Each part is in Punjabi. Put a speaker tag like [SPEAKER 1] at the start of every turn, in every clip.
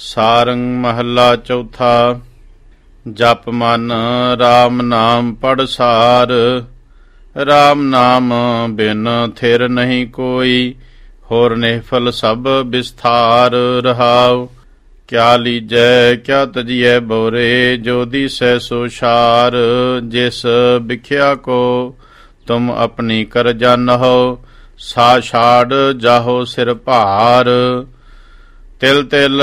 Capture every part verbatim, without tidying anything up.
[SPEAKER 1] ਸਾਰੰਗ ਮਹੱਲਾ ਚੌਥਾ। ਜਪ ਮਨ ਰਾਮ ਨਾਮ ਪੜ੍ਹ ਸਾਰ, ਰਾਮ ਨਾਮ ਬਿਨ ਥਿਰ ਨਹੀਂ ਕੋਈ, ਹੋਰ ਨਿਹਫਲ ਸਭ ਬਿਸਥਾਰ ਰਹਾਉ। ਕਿਆ ਲੀਜੈ ਕਿਆ ਤਜੀਐ ਬੋਰੇ, ਜੋ ਦੀਸੈ ਸੋ ਸ਼ਾਰ, ਜਿਸ ਬਿਖਿਆ ਕੋ ਤੁਮ ਆਪਣੀ ਕਰ ਜਾਨਹੁ, ਸਾ ਛਾੜ ਜਾਹੋ ਸਿਰ ਭਾਰ। ਤਿਲ ਤਿਲ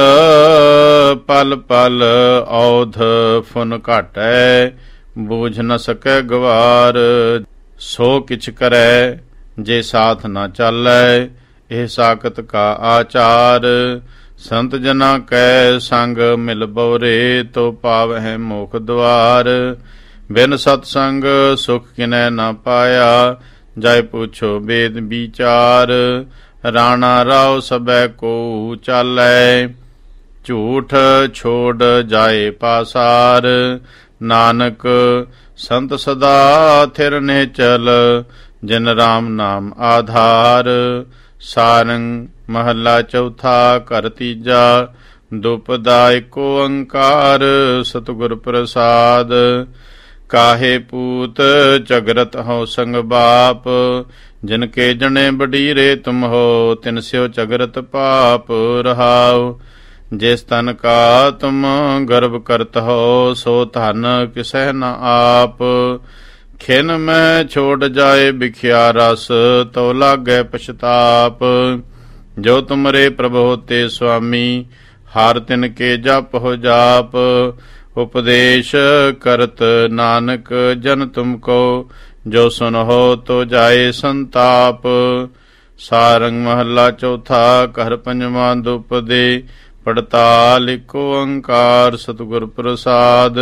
[SPEAKER 1] ਪਲ ਪਲ ਔਧ ਫੁਨ ਘਾਟੈ, ਬੂਝ ਨ ਸਕੈ ਗਵਾਰ। ਸੋ ਕਿਛ ਕਰੈ ਜੇ ਸਾਥ ਨ ਚਾਲੈ, ਇਹ ਸਾਖਤ ਕਾ ਆਚਾਰ। ਸੰਤ ਜਨਾ ਕੈ ਸੰਗ ਮਿਲ ਬਉਰੇ, ਤੋ ਪਾਵਹਿ ਮੋਖ ਦੁਆਰ। ਬਿਨ ਸਤ ਸੰਗ ਸੁਖ ਕਿਨੈ ਨ ਪਾਇਆ, ਜਾਇ ਪੁੱਛੋ ਬੇਦ ਵਿਚਾਰ। ਰਾਣਾ ਰਾਉ ਸਭੈ ਕੋ ਚਾਲੈ, ਝੂਠ ਛੋੜ ਜਾਏ ਪਾਸਾਰ। ਨਾਨਕ ਸੰਤ ਸਦਾ ਥਿਰ ਨਿਹਚਲ, ਜਿਨ ਰਾਮ ਨਾਮ ਆਧਾਰ। ਸਾਰੰਗ ਮਹੱਲਾ ਚੌਥਾ। ਘਰ ਤੀਜਾ। ਦੁਪਦਾ ਏਕ ਓੰਕਾਰ, ਸਤਿਗੁਰ ਪ੍ਰਸਾਦ। ਕਾਹੇ ਪੂਤ ਝਗਰਤ ਹਉ ਸੰਗ ਬਾਪ, ਜਿਨ ਕੇ ਜਣੇ ਬਡੀਰੇ ਤੁਮ ਹੋ, ਤਿਨ ਸਿਓ ਝਗਰਤ ਪਾਪ ਰਹਾਉ। ਜਿਸ ਤਨ ਕਾ ਤੁਮ ਗਰਭ ਕਰਤ ਹੋ, ਸੋ ਧਨ ਕਿਸੈ ਨ ਆਪ। ਖਿਨ ਮੈਂ ਛੋੜ ਜਾਏ ਬਿਖਿਆ ਰਸ, ਤੋ ਲਾਗੈ ਪਛਤਾਪ। ਜੋ ਤੁਮਰੇ ਪ੍ਰਭ ਹੋਤੇ ਸੁਆਮੀ, ਹਰ ਤਿਨ ਕੇ ਜਪ ਹੋ ਜਾਪ। ਉਪਦੇਸ਼ ਕਰਤ ਨਾਨਕ ਜਨ ਤੁਮ ਕੋ, ਜੋ ਸੁਨਹੁ ਤੋ ਜਾਏ ਸੰਤਾਪ। ਸਾਰੰਗ ਮਹੱਲਾ ਚੌਥਾ। ਘਰ ਪੰਜਵਾਂ। ਦੁਪਦੇ ਪੜਤਾਲ ਏਕ ਓੰਕਾਰ, ਸਤਿਗੁਰ ਪ੍ਰਸਾਦ।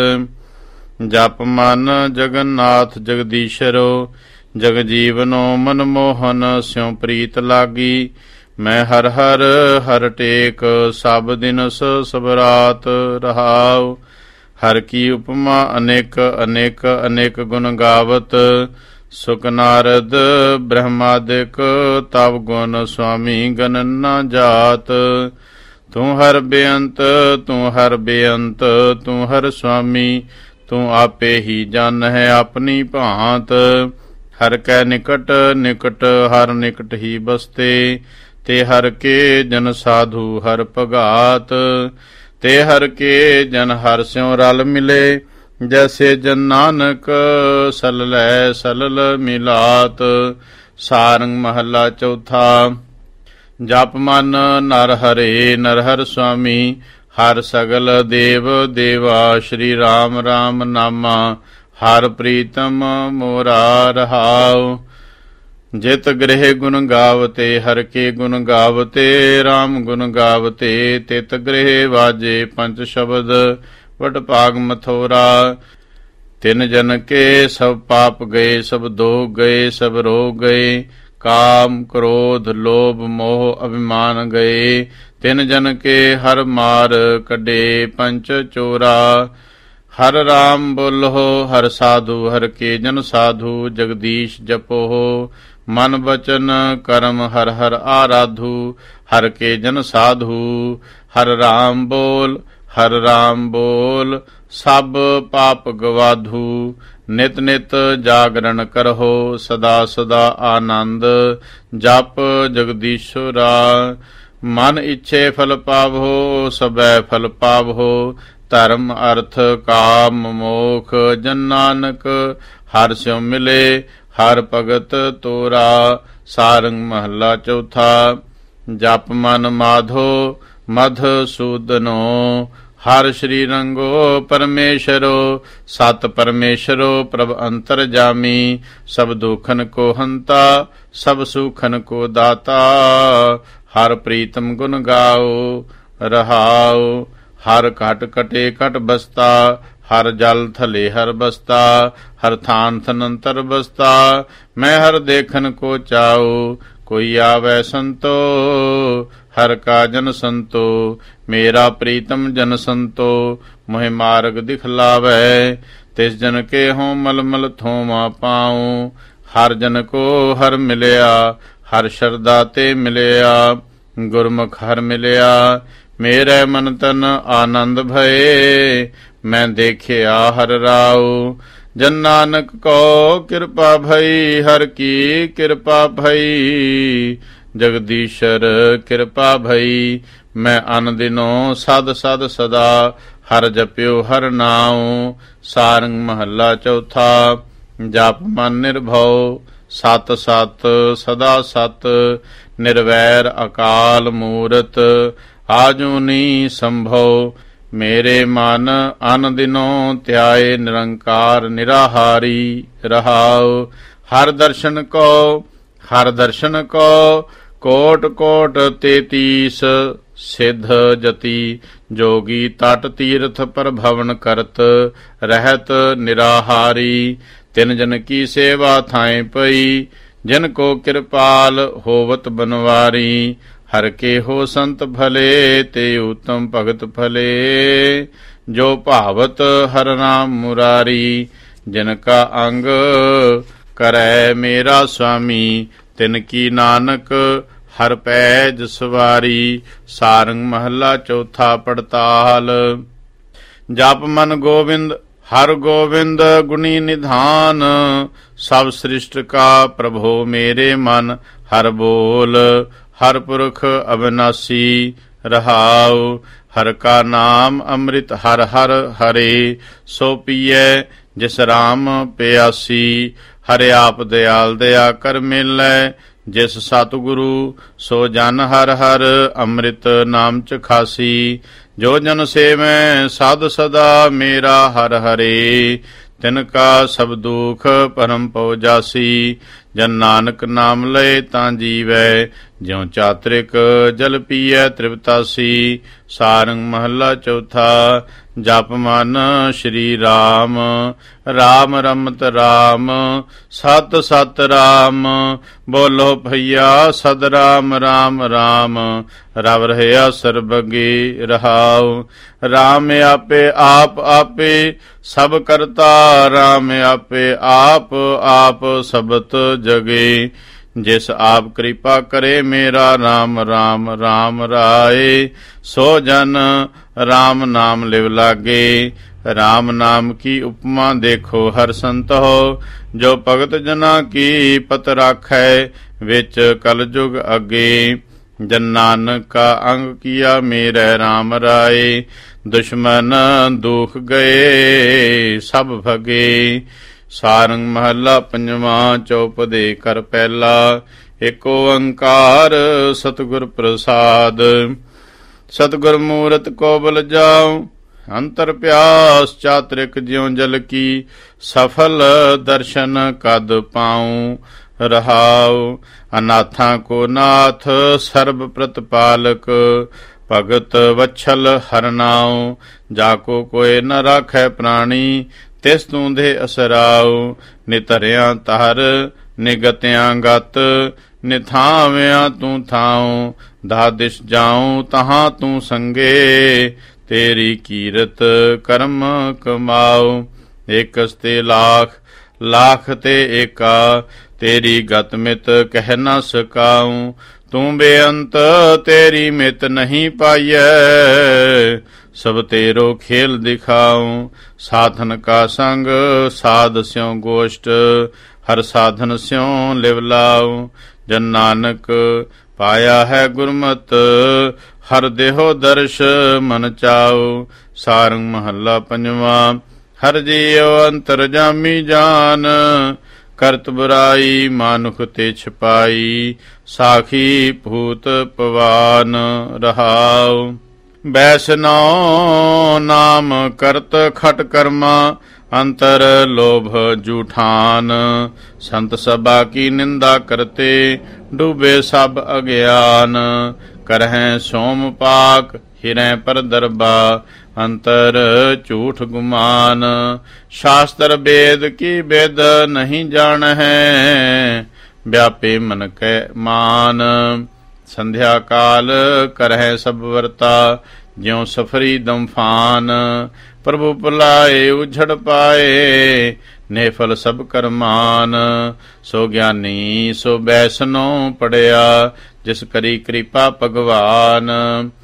[SPEAKER 1] ਜਪ ਮਨ ਜਗਨਨਾਥ ਜਗਦੀਸ਼ਰੋ, ਜਗ ਜੀਵਨੋ ਮਨ ਮੋਹਨ ਸਿਉ ਪ੍ਰੀਤ ਲਾਗੀ। ਮੈਂ ਹਰ ਹਰ ਹਰ ਟੇਕ, ਸਭ ਦਿਨਸ ਸਭ ਰਾਤ ਰਹਾਉ। ਹਰ ਕੀ ਉਪਮਾ ਅਨੇਕ ਅਨੇਕ ਅਨੇਕ ਗੁਣ ਗਾਵਤ। ਸੁਖ ਨਾਰਦ ਬ੍ਰਹਮਾਦਿਕ, ਤਵ ਗੁਣ ਸੁਆਮੀ ਗਨ ਨ ਜਾਤ। ਤੂੰ ਹਰ ਬੇਅੰਤ ਤੂੰ ਹਰ ਬੇਅੰਤ, ਤੂੰ ਹਰ ਸੁਆਮੀ, ਤੂੰ ਆਪੇ ਹੀ ਜਾਨ ਹੈ ਆਪਣੀ ਭਾਂਤ। ਹਰ ਕੈ ਨਿਕਟ ਨਿਕਟ ਹਰ ਨਿਕਟ ਹੀ ਬਸਤੇ, ਤੇ ਹਰ ਕੇ ਜਨ ਸਾਧੂ ਹਰ ਭਗਾਤ। ਤੇ ਹਰ ਕੇ ਜਨ ਹਰ ਸਿਉ ਰਲ ਮਿਲੇ, ਜੈਸੇ ਜਨ ਨਾਨਕ ਸਲਲੈ ਸਲਲ ਮਿਲਾਤ। ਸਾਰੰਗ ਮਹੱਲਾ ਚੌਥਾ। ਜਪ ਮਨ ਨਰ ਹਰੇ ਨਰ ਹਰਿ ਸੁਆਮੀ, ਹਰ ਸਗਲ ਦੇਵ ਦੇਵਾ। ਸ਼੍ਰੀ ਰਾਮ ਰਾਮ ਨਾਮਾ, ਹਰ ਪ੍ਰੀਤਮ ਮੋਰਾ ਰਹਾਉ। ਜਿਤ ਗ੍ਰਹਿ ਗੁਣ ਗਾਵਤੇ, ਹਰ ਕੇ ਗੁਣ ਗਾਵਤੇ। ਰਾਮ ਗੁਣ ਗਾਵਤੇ, ਤਿਤ ਗ੍ਰਹਿ ਵਾਜੇ ਪੰਚ ਸ਼ਬਦ। ਵਡ ਭਾਗ ਮਥੋਰਾ, ਤਿਨ ਜਨ ਕੇ ਸਭ ਪਾਪ ਗਏ। ਸਭ ਦੋਖ ਗਏ ਸਭ ਰੋਗ ਗਏ, ਕਾਮ ਕ੍ਰੋਧ ਲੋਭ ਮੋਹ ਅਭਿਮਾਨ ਗਏ। ਤਿਨ ਜਨ ਕੇ ਹਰ ਮਾਰ ਕੱਢੇ ਪੰਚ ਚੋਰਾ। ਹਰ ਰਾਮ ਬੋਲੋ ਹਰ ਸਾਧੂ, ਹਰ ਕੇ ਜਨ ਸਾਧੂ। ਜਗਦੀਸ਼ ਜਪੋ ਮਨ ਬਚਨ ਕਰਮ, ਹਰ ਹਰ ਆਰਾਧੂ। ਹਰ ਕੇ ਜਨ ਸਾਧੂ, ਹਰ ਰਾਮ ਬੋਲ ਹਰ ਰਾਮ ਬੋਲ, ਸਭ ਪਾਪ ਗਵਾਧੂ। ਨਿਤ ਨਿਤ ਜਾਗਰਣ ਕਰਹੁ, ਸਦਾ ਸਦਾ ਆਨੰਦ। ਜਪ ਜਗਦੀਸ਼ੁਰਾ, ਮਨ ਇੱਛੇ ਫਲ ਪਾਵੋ। ਸਬੈ ਫਲ ਪਾਵੋ, ਧਰਮ ਅਰਥ ਕਾਮ ਮੋਖ। ਜਨ ਨਾਨਕ ਹਰਿ ਸਿਉ ਮਿਲੇ, ਹਰ ਭਗਤ ਤੋਰਾ। ਸਾਰੰਗ ਮਹੱਲਾ ਚੌਥਾ। ਜਪ ਮਨ ਮਾਧੋ ਮਧ ਸੂਦਨੋ, ਹਰ ਸ਼੍ਰੀ ਰੰਗੋ ਪਰਮੇਸ਼ਰੋ। ਸਤ ਪਰਮੇਸ਼ਰੋ ਪ੍ਰਭ ਅੰਤਰ ਜਾਮੀ, ਸਭ ਦੁਖਨ ਕੋ ਹੰਤਾ ਸਭ ਸੁਖਨ ਕੋ ਦਾਤਾ। ਹਰ ਪ੍ਰੀਤਮ ਗੁਣ ਗਾਓ ਰਹਾਉ, ਹਰ ਘਟ ਕਟੇ ਘਟ ਬਸਤਾ। ਹਰ ਜਲ ਥਲੇ ਹਰ ਬਸਤਾ, ਹਰ ਥਾਨ ਥਨੰਤਰ ਬਸਤਾ। ਮੈਂ ਹਰ ਦੇਖਨ ਕੋ ਚਾਉ, ਕੋਈ ਆਵੈ ਸੰਤੋ। ਹਰ ਕਾ ਜਨ ਸੰਤੋ, ਮੇਰਾ ਪ੍ਰੀਤਮ ਜਨ ਸੰਤੋ। ਮੋਹਿ ਮਾਰਗ ਦਿਖਲਾਵੈ, ਤਿਸ ਜਨ ਕੇ ਹੋਂ ਮਲਮਲ ਥੋਮਾ ਪਾਉ। ਹਰ ਜਨ ਕੋ ਹਰ ਮਿਲਿਆ, ਹਰ ਸ਼ਰਧਾ ਤੇ ਮਿਲਿਆ। ਗੁਰਮੁਖ ਹਰ ਮਿਲਿਆ, ਮੇਰੇ ਮਨ ਤਨ ਆਨੰਦ ਭਏ, ਮੈਂ ਦੇਖਿਆ ਹਰਿ ਰਾਉ। ਜਨ ਨਾਨਕ ਕੋ ਕਿਰਪਾ ਭਈ, ਹਰਿ ਕੀ ਕਿਰਪਾ ਭਈ। ਜਗਦੀਸ਼ਰ ਕਿਰਪਾ ਭਈ, ਮੈਂ ਅਨ ਦਿਨੋ ਸਦ ਸਦ ਸਦਾ, ਹਰਿ ਜਪਿਓ ਹਰਿ ਨਾਉ। ਸਾਰੰਗ ਮਹੱਲਾ ਚੌਥਾ। ਜਪ ਮਨ ਨਿਰਭਉ, ਸਤ ਸਤ ਸਦਾ ਸਤ। ਨਿਰਵੈਰ ਅਕਾਲ ਮੂਰਤ, ਆਜੂਨੀ ਸੰਭਉ। ਮੇਰੇ ਮਨ ਅਨ ਦਿਨੋ ਧਿਆਏ, ਨਿਰੰਕਾਰ ਨਿਰਾਹਾਰੀ ਰਹਾਉ। ਹਰ ਦਰਸ਼ਨ ਕੋ ਹਰ ਦਰਸ਼ਨ ਕੋ, ਕੋਟ ਕੋਟ ਤੇਤੀਸ ਸਿੱਧ ਜਤੀ। ਜੋਗੀ ਤਟ ਤੀਰਥ ਪਰ ਭਵਨ ਕਰਤ, ਰਹਿਤ ਨਿਰਾਹਾਰੀ। ਤਿਨ ਜਨ ਕੀ ਸੇਵਾ ਥਾਏ ਪਈ, ਜਿਨ ਕੋ ਕਿਰਪਾਲ ਹੋਵਤ ਬਨਵਾਰੀ। ਹਰ ਕੇ ਹੋ ਸੰਤ ਭਲੇ, ਤੇ ਉਤਮ ਭਗਤ ਭਲੇ। ਜੋ ਭਾਵਤ ਹਰਿ ਨਾਮ ਮੁਰਾਰੀ, ਜਿਨ ਕਾ ਅੰਗ ਕਰੈ ਮੇਰਾ ਸੁਆਮੀ। ਤਿਨ ਕੀ ਨਾਨਕ ਹਰ ਪੈਜ ਸਵਾਰੀ। ਸਾਰੰਗ ਮਹੱਲਾ ਚੌਥਾ। ਪੜਤਾਲ। ਜਪ ਮਨ ਗੋਬਿੰਦ, ਹਰ ਗੋਬਿੰਦ ਗੁਣੀ ਨਿਧਾਨ। ਸਭ ਸ੍ਰਿਸ਼ਟ ਕਾ ਪ੍ਰਭੋ ਮੇਰੇ ਮਨ, ਹਰ ਬੋਲ ਹਰ ਪੁਰਖ ਅਬਿਨਾਸੀ ਰਹਾਉ। ਹਰ ਕਾ ਨਾਮ ਅੰਮ੍ਰਿਤ ਹਰ ਹਰ ਹਰੇ, ਸੋ ਪੀਐ ਜਿਸ ਰਾਮ ਪਿਆਸੀ। ਹਰਿ ਆਪ ਦਿਆਲ ਦਇਆ ਕਰ ਮਿਲੈ, ਜਿਸ ਸਤਿਗੁਰੂ ਸੋ ਜਨ ਹਰ ਹਰ। ਅੰਮ੍ਰਿਤ ਨਾਮ ਚ ਖਾਸੀ, ਜੋ ਜਨ ਸੇਵੈ ਸਾਧ ਸਦਾ। ਮੇਰਾ ਹਰ ਹਰੇ, ਤਿਨ ਕਾ ਸਭ ਦੁਖ ਪਰਮ ਪਉ ਜਾਸੀ। ਜਨ ਨਾਨਕ ਨਾਮ ਲਏ ਤਾਂ ਜੀਵੈ, ਜਿਉ ਚਾਤ੍ਰਿਕ ਜਲ ਪੀਐ ਤ੍ਰਿਪਤਾਸੀ। ਸਾਰੰਗ ਮਹੱਲਾ ਚੌਥਾ। ਜਪ ਮਨ ਸ਼੍ਰੀ ਰਾਮ, ਰਾਮ ਰਮਤ ਰਾਮ। ਸਤ ਸਤ ਰਾਮ, ਬੋਲੋ ਭਈਆ ਸਦ ਰਾਮ ਰਾਮ ਰਾਮ। ਰਵ ਰਹਿਆ ਸਰਬਗੇ ਰਹਾਉ। ਰਾਮ ਆਪੇ ਆਪ ਆਪੇ ਸਭ ਕਰਤਾ, ਰਾਮ ਆਪੇ ਆਪ ਆਪ ਸਬਤ ਜਗੇ। ਜਿਸ ਆਪ ਕਿਰਪਾ ਕਰੇ ਮੇਰਾ ਰਾਮ ਰਾਮ ਰਾਮ ਰਾਏ। ਸੋ ਜਨ ਰਾਮ ਨਾਮ ਲਿਵ ਲਾਗੇ। ਰਾਮ ਨਾਮ ਕੀ ਉਪਮਾ ਦੇਖੋ ਹਰ ਸੰਤ ਹੋ। ਜੋ ਭਗਤ ਜਨਾ ਕੀ ਪਤ ਰਾਖੈ, ਵਿੱਚ ਕਲਯੁਗ ਅੱਗੇ। ਜਨ ਨਾਨਕ ਕਾ ਅੰਗ ਕੀਆ ਮੇਰੇ ਰਾਮ ਰਾਏ। ਦੁਸ਼ਮਨ ਦੁਖ ਗਏ ਸਭ ਭਗੇ। ਸਾਰੰਗ ਮਹੱਲਾ ਪੰਜਵਾਂ। ਚੌਪਦੇ ਕਰ ਪਹਿਲਾ। ਏਕ ਓੰਕਾਰ ਸਤਿਗੁਰ ਪ੍ਰਸਾਦ। ਸਤਿਗੁਰ ਮੂਰਤ ਕੋ ਬਲ ਜਾਉ, ਅੰਤਰ ਪਿਆਸ ਚਾਤ੍ਰਿਕ ਜਿਉ ਜਲ ਕੀ। ਸਫਲ ਦਰਸ਼ਨ ਕਦ ਪਾਉ ਰਹਾਉ। ਅਨਾਥਾਂ ਕੋ ਨਾਥ ਸਰਬ ਪ੍ਰਤਪਾਲਕ। ਭਗਤ ਵਛਲ ਹਰਿ ਨਾਉ, ਜਾ ਕੋ ਕੋਇ ਨ ਰਾਖੈ ਪ੍ਰਾਣੀ। ਤਿਸ ਤੂੰ ਦੇ ਅਸਰਾਉ। ਨਿਤਰਿਆਂ ਤਹਰ ਨਿਗਤਿਆਂ ਗਤ, ਨਿਥਾਵਿਆਂ ਤੂੰ ਥਾਉ। ਦਾ ਦਿਸ਼ ਜਾਉ ਤਹਾਂ ਤੂੰ ਸੰਗੇ, ਤੇਰੀ ਕੀਰਤ ਕਰਮ ਕਮਾਉ। ਏਕਸ ਤੇ ਲਾਖ ਲਾਖ ਤੇ ਏਕਾ, ਤੇਰੀ ਗਤ ਮਿਤ ਕਹਿ ਨ ਸਕਾਉ। ਤੂੰ ਬੇਅੰਤ ਤੇਰੀ ਮਿਤ ਨਹੀਂ ਪਾਈਐ, ਸਭ ਤੇਰੋ ਖੇਲ ਦਿਖਾਉ। ਸਾਧਨ ਕਾ ਸੰਗ ਸਾਧ ਸਿਉ ਗੋਸ਼ਟ, ਹਰ ਸਾਧਨ ਸਿਉ ਲਿਵ ਲਾਉ। ਜਨ ਨਾਨਕ ਪਾਇਆ ਹੈ ਗੁਰਮਤ, ਹਰ ਦੇਹੋ ਦਰਸ਼ ਮਨ ਚਾਉ। ਸਾਰੰਗ ਮਹੱਲਾ ਪੰਜਵਾਂ। ਹਰ ਜੀਉ ਅੰਤਰਜਾਮੀ ਜਾਨ, ਕਰਤ ਬੁਰਾਈ ਮਾਨੁਖ ਤੇ ਛਪਾਈ। ਸਾਖੀ ਭੂਤ ਪਵਾਨ ਰਹਾਉ। ਬੈਸਨੋ ਨਾਮ ਕਰਤ ਖਟ ਕਰਮਾ, ਅੰਤਰ ਲੋਭ ਜੂਠਾਨ। ਸੰਤ ਸਭਾ ਕੀ ਨਿੰਦਾ ਕਰਤੇ, ਡੂਬੇ ਸਭ ਅਗਿਆਨ। ਕਰਹਿ ਸੋਮ ਪਾਕ ਹਿਰੈ ਪਰ ਦਰਬਾ, ਅੰਤਰ ਝੂਠ ਗੁਮਾਨ। ਸ਼ਾਸਤਰ ਵੇਦ ਕੀ ਵੇਦ ਨਹੀਂ ਜਾਣਹਿ, ਵਿਆਪੇ ਮਨ ਕੈ ਮਾਨ। ਸੰਧਿਆ ਕਾਲ ਕਰਹਿ ਸਭ ਵਰਤਾ, ਜਿਉ ਸਫਰੀ ਦਮਫਾਨ। ਪ੍ਰਭੂ ਭੁਲਾਏ ਉਝੜ ਪਾਏ, ਨੇਫਲ ਸਭ ਕਰਮਾਨ। ਸੋ ਗਿਆਨੀ ਸੋ ਬੈਸਨੋ ਪੜਿਆ, ਜਿਸ ਕਰੀ ਕਿਰਪਾ ਭਗਵਾਨ।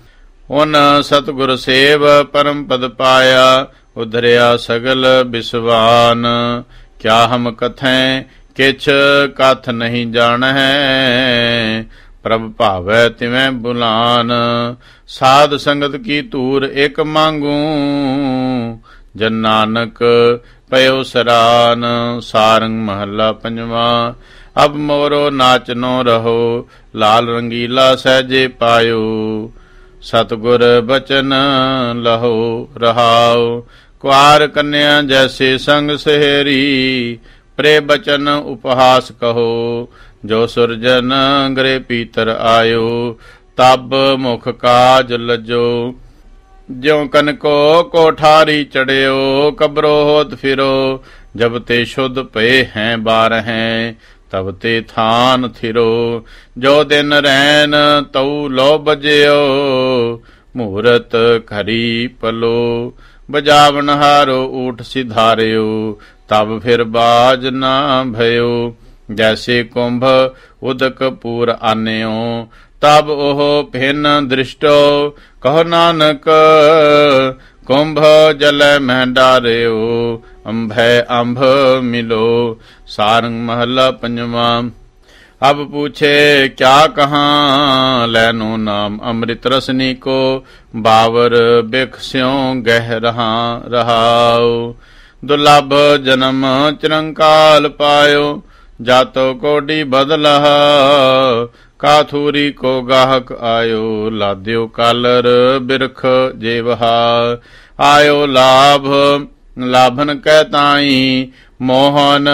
[SPEAKER 1] ਉਨ ਸਤਿਗੁਰ ਸੇਵ ਪਰਮ ਪਦ ਪਾਇਆ, ਉਧਰਿਆ ਸਗਲ ਬਿਸਵਾਨ। ਕਿਆ ਹਮ ਕਥੈਂ ਕਿਛ ਕਥ ਨਹੀਂ ਜਾਣਹਿ, ਪ੍ਰਭ ਭਾਵੈ ਤਿਵੇਂ ਬੁਲਾਨ। ਸਾਧ ਸੰਗਤ ਕੀ ਧੂਰ ਇਕ ਮੰਗੂ, ਜਨ ਨਾਨਕ ਪਇਓ ਸਰਾਨ। ਸਾਰੰਗ ਮਹੱਲਾ ਪੰਜਵਾ। ਅਬ ਮੋਰੋ ਨਾਚ ਨੋ ਰਹੋ, ਲਾਲ ਰੰਗੀਲਾ ਸਹਿਜੇ ਪਾਇਓ। ਸਤਿਗੁਰ ਬਚਨ ਲਹੋ ਰਹਾਉ, ਕੁਆਰ ਕੰਨਿਆ ਜੈਸੇ ਸੰਗ ਸਹੇਰੀ। ਪ੍ਰੇ ਬਚਨ ਉਪਹਾਸ ਕਹੋ, ਜੋ ਸੁਰਜਨ ਗ੍ਰਹਿ ਪੀਤਰ ਆਇਓ। ਤਬ ਮੁਖ ਕਾਜ ਲੱਜੋ, ਜਿਉ ਕਨਕੋ ਕੋਠਾਰੀ ਚੜਿਓ। ਕਬਰੋ ਹੋਤ ਫਿਰੋ, ਜਬ ਤੇ ਸ਼ੁੱਧ ਪਏ ਹੈ ਬਾਰਹਿ। ਤਬ ਤੇ ਥਾਨ ਥਿਰੋ, ਜੋ ਦਿਨ ਰੈਨ ਤਉ ਲੋ ਬਜਿਓ। ਮੂਰਤ ਖਰੀ ਪਲੋ, ਬਜਾਵਨ ਹਾਰੋ ਊਠ ਸਿਧਾਰਿਓ। ਤਬ ਫਿਰ ਬਾਜ ਨਾ ਭਇਓ, ਜੈਸੇ ਕੁੰਭ ਉਦਕ ਪੂਰ ਆਨਿਓ। ਤਬ ਉਹ ਭਿੰਨ ਦ੍ਰਿਸ਼ਟੋ, ਕਹੋ ਨਾਨਕ ਕੁੰਭ ਜਲੈ ਮਹਿ ਡਾਰਿਓ। ਅੰਭੈ ਅੰਭ ਮਿਲੋ। ਸਾਰੰਗ ਮਹੱਲਾ ਪੰਜਵਾ। ਅਬ ਪੂਛੇ ਕਿਆ ਕਹਾਂ, ਲੈਨੋ ਨਾਮ ਅੰਮ੍ਰਿਤ ਰਸਨੀ ਕੋ। ਬਾਵਰ ਬਿਖ ਸਿਉ ਗਹਿ ਰਹਾ ਰਹਾਉ। ਦੁਰਲਭ ਜਨਮ ਚਿਰੰਕਾਲ ਪਾਇਓ, ਜਾਤੋ ਕੋਡੀ ਬਦਲਹ। ਕਾਥੂਰੀ ਕੋ ਗਾਹਕ ਆਇਓ, ਲਾਦਿਓ ਕਾਲਰ ਬਿਰਖ ਜੇਵਹਾ। ਆਇਓ ਲਾਭ ਲਾਭਨ ਕਹਿ ਤਾਈ, ਮੋਹਨ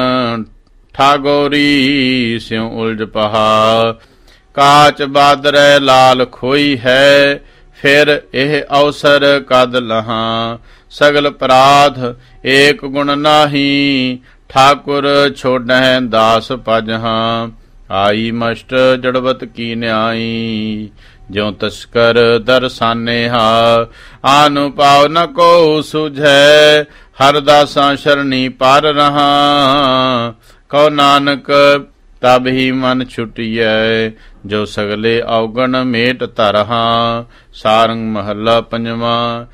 [SPEAKER 1] ਠਾਗੋਰੀ ਸਿਉ ਉਲਝ ਪਹਾ। ਕਾਚ ਬਾਦਰੈ ਲਾਲ ਖੋਈ ਹੈ, ਫਿਰ ਇਹ ਅਵਸਰ ਕਦ ਲਹਾਂ। ਸਗਲ ਪਰਾਧ ਏਕ ਗੁਣ ਨਾਹੀ, ਠਾਕੁਰ ਛੋੜਹਿ ਦਾਸ ਭਜਹਾਂ। ਆਈ ਮਸਟ ਜੜਵਤ ਕੀ ਨਿਆਈ, ਜਿਉ ਤਸਕਰ ਦਰਸਾਨੇਹਾ। ਆਨੁ ਪਾਉ ਨ ਕੋ ਸੁਝੈ, ਹਰ ਦਾਸਾਂ ਸ਼ਰਣੀ ਪਰ ਰਹਾ। ਕਉ ਨਾਨਕ ਤਬ ਹੀ ਮਨ ਛੁਟੀਐ, ਜੋ ਸਗਲੇ ਔਗਣ ਮੇਟ ਧਰਹਾ। ਸਾਰੰਗ ਮਹੱਲਾ ਪੰਜਵਾ।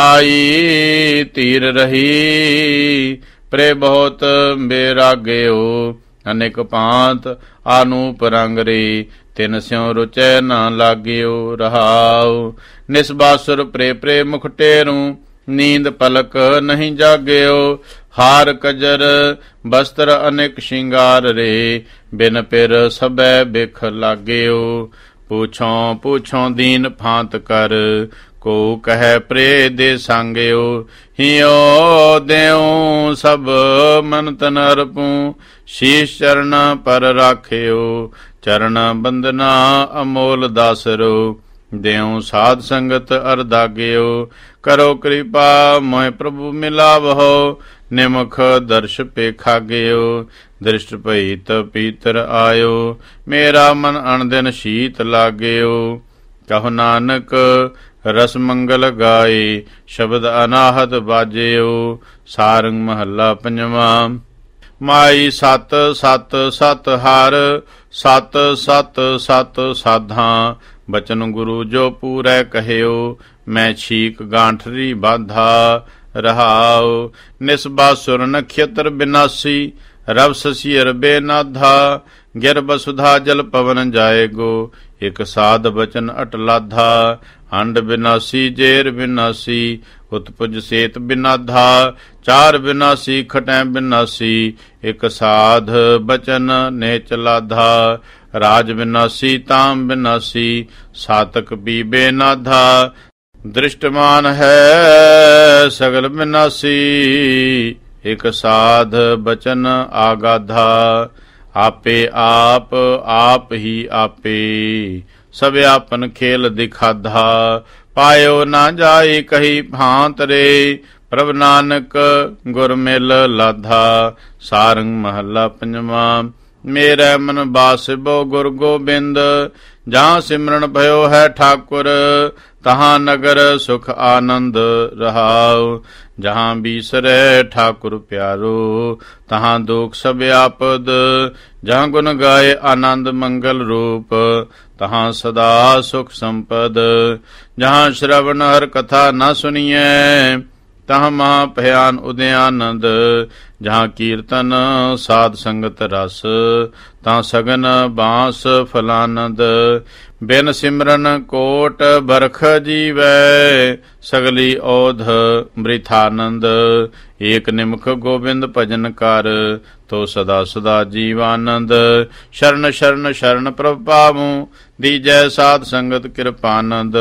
[SPEAKER 1] ਮਾਈ ਧੀਰ ਰਹੀ, ਪ੍ਰੇ ਬਹੁਤ ਬੇਰਾਗਿਓ। ਅਨੇਕ ਭਾਂਤ ਆਨੂਪ ਰੰਗ ਰੇ, ਤਿਨ ਸਿਉ ਰੁਚੈ ਨਾ ਲਾਗਿਓ ਰਹਾਉ। ਨਿਸਬਾਸੁਰ ਪ੍ਰੇ ਪ੍ਰੇ ਮੁਖ ਟੇਰੂ, ਨੀਂਦ ਪਲਕ ਨਹੀਂ ਜਾਗਿਓ। ਹਾਰ ਕਜਰ ਬਸਤਰ ਅਨੇਕ ਸ਼ਿੰਗਾਰ ਰੇ, ਬਿਨ ਪਿਰ ਸਭੈ ਬਿਖ ਲਾਗਿਓ। ਪੁੱਛੋਂ ਪੁੱਛੋਂ ਦੀਨ ਭਾਂਤ ਕਰ, ਕੋ ਕਹਿ ਪ੍ਰੇ ਦੇ ਸੰਗਿਓ। ਹਿਉ ਦਿਉ ਸਭ ਮਨ ਤਨ ਅਰਪੂ, ਸ਼ੀਸ਼ ਚਰਨ ਪਰ ਰਾਖਿਓ। ਚਰਨ ਬੰਦਨਾ ਅਮੋਲ ਦਾਸਰੋ, ਦਿਉ ਸਾਧ ਸੰਗਤ ਅਰਦਾਗਿਓ। ਕਰੋ ਕਿਰਪਾ ਮੋਹਿ ਪ੍ਰਭੂ ਮਿਲਾਵਹੁ, ਨਿਮਖ ਦਰਸ਼ ਪੇਖਾਗਿਓ। ਦ੍ਰਿਸ਼ਟ ਭਈਤ ਪੀਤਰ ਆਇਓ, ਮੇਰਾ ਮਨ ਅਣਦਿਨ ਸ਼ੀਤ ਲਾਗਿਓ। ਕਹੋ ਨਾਨਕ ਰਸ ਮੰਗਲ ਗਾਏ, ਸ਼ਬਦ ਅਨਾਹਤ ਬਾਜਿਓ। ਸਾਰੰਗ ਮਹੱਲਾ ਪੰਜਵਾ। ਮਾਈ ਸਤ ਸਤ ਸਤ ਹਰ, ਸਤ ਸਤ ਸਤ ਸਾਧਾਂ। ਬਚਨ ਗੁਰੂ ਜੋ ਪੂਰੈ ਕਹਿਓ, ਮੈਂ ਛੀਕ ਗਾਂਠਰੀ ਬਾਧਾ ਰਹਾਉ। ਨਿਸਬਾਸੁਰ ਨਖੇਤਰ ਬਿਨਾਸੀ, ਰਵ ਸਸੀਰ ਬੇਨਾਧਾ। ਗਿਰ ਬਸੁਧਾ ਜਲ ਪਵਨ ਜਾਏਗੋ, ਇਕ ਸਾਧ ਬਚਨ ਅਟਲਾਧਾ। ਹੰਡ ਬਿਨਾਸੀ ਜੇਰ ਬਿਨਾਸੀ, ਉਤਪੁਜ ਸੇਤ ਬਿਨਾਧਾ। ਚਾਰ ਬਿਨਾਸੀ ਖਟੈ ਬਿਨਾਸੀ, ਇਕ ਸਾਧ ਬਚਨ ਨੇਚ ਲਾਧਾ। ਰਾਜ ਬਿਨਾਸੀ ਤਾਮ ਬਿਨਾਸੀ, ਸਾਤਕ ਪੀਬੇ ਨਾਧਾ। ਦ੍ਰਿਸ਼ਟਮਾਨ ਹੈ ਸਗਲ ਬਿਨਾਸੀ, ਇਕ ਸਾਧ ਬਚਨ ਆਗਾਧਾ। ਆਪੇ ਆਪ ਆਪ ਹੀ ਆਪੇ, ਸਭ ਆਪਨ ਖੇਲ ਦਿਖਾਧਾ। ਪਾਇਓ ਨਾ ਜਾਈ ਕਹੀ ਭਾਂਤ ਰੇ, ਪ੍ਰਭ ਨਾਨਕ ਗੁਰ ਮਿਲ ਲਾਧਾ। ਸਾਰੰਗ ਮਹੱਲਾ ਪੰਜਵਾ। ਮੇਰੇ ਮਨ ਬਾਸਿਬੋ ਗੁਰ ਗੋਬਿੰਦ। ਜਹਾਂ ਸਿਮਰਨ ਭਇਓ ਹੈ ਠਾਕੁਰ, ਤਹਾਂ ਨਗਰ ਸੁਖ ਆਨੰਦ ਰਹਾਉ। ਜਹਾਂ ਬੀਸਰੈ ਠਾਕੁਰ ਪਿਆਰੋ, ਤਹਾਂ ਦੁਖ ਸਭ ਆਪਦ। ਜਹਾਂ ਗੁਣ ਗਾਏ ਆਨੰਦ ਮੰਗਲ ਰੂਪ, ਤਹਾਂ ਸਦਾ ਸੁਖ ਸੰਪਦ। ਜਹਾਂ ਸ਼ਰਵਣ ਹਰ ਕਥਾ ਨ ਸੁਣੀਐ, ਤਹਾਂ ਮਹਾ ਭਿਆਨ ਉਦਿਆਨੰਦ। ਜਹਾਂ ਕੀਰਤਨ ਸਾਧ ਸੰਗਤ ਰਸ, ਤਾਂ ਸਗਨ ਬਾਂਸ ਫਲਾਨੰਦ। ਬਿਨ ਸਿਮਰਨ ਕੋਟ ਬਰਖ ਜੀਵੈ, ਸਗਲੀ ਔਧ ਬ੍ਰਿਥਾਨੰਦ। ਏਕ ਨਿਮਖ ਗੋਬਿੰਦ ਭਜਨ ਕਰ, ਤੋ ਸਦਾ ਸਦਾ ਜੀਵਾਨੰਦ। ਸ਼ਰਨ ਸ਼ਰਨ ਸ਼ਰਨ ਪ੍ਰਭ ਪਾਵੂੰ, ਦੀਜੈ ਸਾਧ ਸੰਗਤ ਕਿਰਪਾਨੰਦ।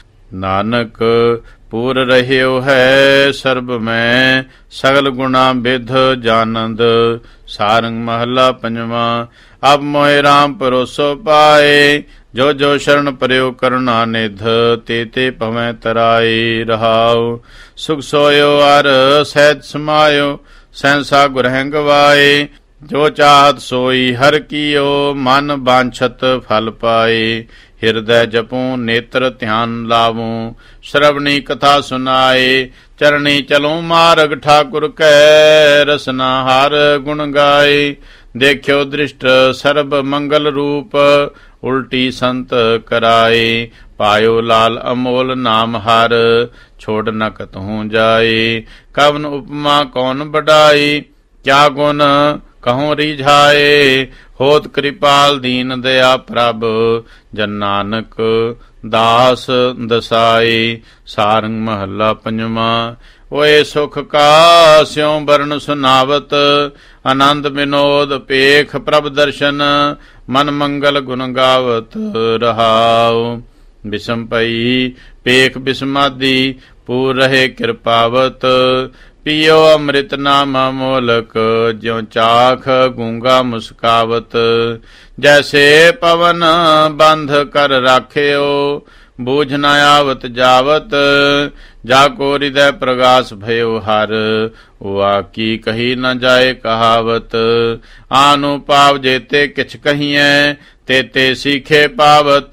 [SPEAKER 1] ਨਾਨਕ ਪੂਰ ਰਹਿਓ ਹੈ ਸਰਬ ਮੈਂ, ਸਗਲ ਗੁਣਾ ਬਿਧ ਜਾਨੰਦ। ਸਾਰੰਗ ਮਹੱਲਾ ਪੰਜਵਾਂ। ਅਬ ਮੋਹਿ ਰਾਮ ਭਰੋਸੋ ਪਾਏ, ਜੋ ਜੋ ਸ਼ਰਨ ਪਰਿਓ ਕਰੁਣਾ ਨਿਧ। ਤੇ ਤੇ ਭਵੈ ਤਰਾਏ ਰਹਾਉ, ਸੁਖ ਸੋਇਓ ਅਰ ਸਹਿਜ ਸਮਾਇਓ। ਸਹਿਸਾ ਗੁਰਹਿ ਗਵਾਏ, ਜੋ ਚਾਹਤ ਸੋਈ ਹਰ ਕੀਓ। ਮਨ ਬਾਂਛਤ ਫਲ ਪਾਏ, ਹਿਰਦੈ ਜਪੂੰ ਨੇਤਰ ਧਿਆਨ ਲਾਵੂੰ। ਸ਼ਰਵਣੀ ਕਥਾ ਸੁਨਾਏ, ਚਰਣੀ ਚਲੂੰ ਮਾਰਗ ਠਾਕੁਰ ਕੈ। ਰਸਨਾ ਹਰ ਗੁਣ ਗਾਏ, ਦੇਖਿਓ ਦ੍ਰਿਸ਼ਟ ਸਰਬ ਮੰਗਲ ਰੂਪ। ਉਲਟੀ ਸੰਤ ਕਰਾਏ, ਪਾਇਓ ਲਾਲ ਅਮੋਲ ਨਾਮ ਹਰ। ਛੋੜ ਨ ਕਤਹੂੰ ਜਾਏ, ਕਵਨ ਉਪਮਾ ਕੌਣ ਬਡਾਈ। ਕਿਆ ਗੁਣ ਕਹੂੰ ਰੀਝਾਏ, ਹੋਤ ਕਿਰਪਾਲ ਦੀਨ ਦਇਆ ਪ੍ਰਭ। ਜਨ ਨਾਨਕ ਦਾਸ ਦਸਾਏ। ਸਾਰੰਗ ਮਹੱਲਾ ਪੰਜਵਾਂ। ਓਏ ਸੁਖ ਕਾ ਸਿਉ ਬਰਨ ਸੁਨਾਵਤ, ਆਨੰਦ ਵਿਨੋਦ ਪੇਖ ਪ੍ਰਭ ਦਰਸ਼ਨ। ਮਨ ਮੰਗਲ ਗੁਣ ਗਾਵਤ ਰਹਾਉ, ਬਿਸਮ ਪਈ ਪੇਖ ਬਿਸਮਾਦੀ। ਪੂਰ ਰਹੇ ਕਿਰਪਾਵਤ, ਪੀਓ ਅੰਮ੍ਰਿਤ ਨਾਮ ਮੋਲਕ। ਜਿਉ ਚਾਖ ਗੂੰਗਾ ਮੁਸਕਾਵਤ, ਜੈਸੇ ਪਵਨ ਬੰਧ ਕਰ ਰਾਖਿਓ। ਬੂਝ ਨ ਆਵਤ ਜਾਵਤ, ਜਾ ਕੋ ਹਿਰਦੈ ਪ੍ਰਗਾਸ ਭਇਓ ਹਰ। ਵਾ ਕੀ ਕਹੀ ਨ ਜਾਏ ਕਹਾਵਤ, ਆਨੂ ਪਾਵ ਜੇਤੇ ਕਿਛ ਕਹੀਐ। ਤੇ ਤੇ ਸੀਖੇ ਪਾਵਤ,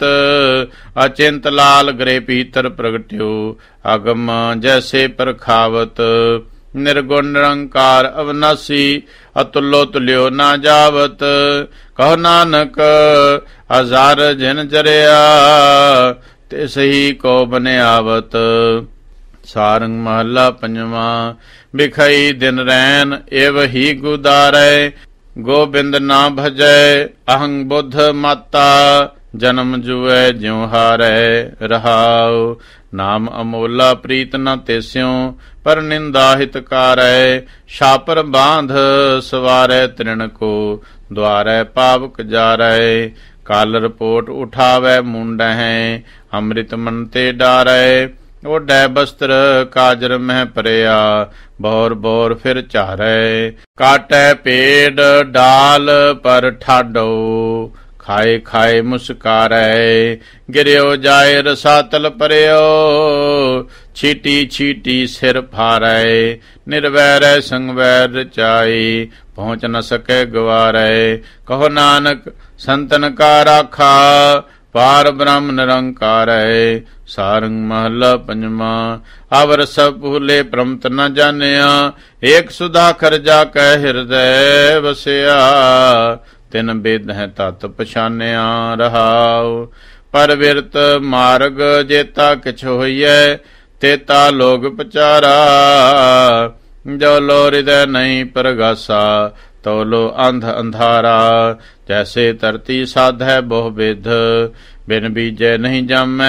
[SPEAKER 1] ਅਚਿੰਤ ਲਾਲ ਗ੍ਰੇ ਪੀਤਰ ਪ੍ਰਗਟਿਓ। ਅਗਮ ਜੈਸੇ ਪਰਖਾਵਤ, ਨਿਰਗੁਣ ਨਿਰੰਕਾਰ ਅਵਨਾਸੀ। ਅਤੁੱਲੋ ਤੁਲਿਓ ਨਾ ਜਾਵਤ, ਕਹੋ ਨਾਨਕ ਹਜ਼ਾਰ ਜਿਨ ਜਰਿਆ। ਤੇ ਸਹੀ ਕੋ ਬਨਿਆਵਤ। ਸਾਰੰਗ ਮਹੱਲਾ ਪੰਜਵਾਂ। ਬਿਖਈ ਦਿਨ ਰੈਨ ਏਵ ਹੀ ਗੁਦਾਰੈ, ਗੋਬਿੰਦ ਨਾ ਭਜੈ ਅਹੰ ਬੁੱਧ ਮਾਤਾ। ਜਨਮ ਜੁਐ ਜਿਉ ਹਾਰੈ ਰਹਾਉ, ਨਾਮ ਅਮੋਲਾ ਪ੍ਰੀਤ ਨ ਤੇਸਿਉ। ਪਰ ਨਿੰਦਾ ਹਿਤਕਾਰੈ, ਸ਼ਾਪਰ ਬਾਂਧ ਸਵਾਰੈ ਤ੍ਰਿਣ ਕੋ। ਦੁਆਰੈ ਪਾਵਕ ਜਾਰੈ, ਕਾਲ ਰਪੋਟ ਉਠਾਵੈ ਮੁੰਡਹਿ। ਅੰਮ੍ਰਿਤ ਮਨ ਤੇ ਡਾਰੈ, ਓਢੈ ਬਸਤਰ ਕਾਜਰ ਮਹਿ ਪਰਿਆ। ਬੌਰ ਬੌਰ ਫਿਰ ਝਾਰੈ, ਕਾਟੈ ਪੇੜ ਡਾਲ ਪਰ ਠਾਡੋ। ਖਾਏ ਖਾਏ ਮੁਸਕਾਰੈ, ਗਿਰਿਓ ਜਾਏ ਰਸਾਤਲ ਪਰਿਓ। ਛੀਟੀ ਛੀਟੀ ਸਿਰ ਫਾਰੈ, ਨਿਰਵੈਰੈ ਸੰਗਵੈਰ ਰਚਾਈ। ਪਹੁੰਚ ਨ ਸਕੈ ਗਵਾਰੈ, ਕਹੋ ਨਾਨਕ ਸੰਤਨ ਕਾ ਰਾਖਾ। ਪਾਰ ਬ੍ਰਹਮ ਨਿਰੰਕਾਰੈ। ਸਾਰੰਗ ਮਹੱਲਾ ਪੰਜਵਾਂ। ਅਵਰ ਸਭ ਭੂਲੇ ਪ੍ਰਮਤ ਨ ਜਾਣਿਆ, ਏਕ ਸੁਧਾਖਰ ਜਾ ਕੈ ਹਿਰਦੈ ਵਸਿਆ। ਤਿਨ ਬੇਦ ਹੈ ਤਤ ਪਛਾਨਿਆ ਰਹਾਉ, ਪਰ ਵਿਰਤ ਮਾਰਗ ਜੇਤਾ ਕਿਛ ਹੋਈਐ। ਤੇਤਾ ਲੋਗ ਪਚਾਰਾ, ਜੋ ਲੋ ਹਿਰਦੈ ਨਹੀਂ ਪ੍ਰਗਾਸਾ। ਤੋ ਲੋ ਅੰਧ ਅੰਧਾਰਾ, ਜੈਸੇ ਧਰਤੀ ਸਾਧੈ ਬਹੁ ਬਿਧ। ਬਿਨ ਬੀਜੈ ਨਹੀਂ ਜਾਮੈ,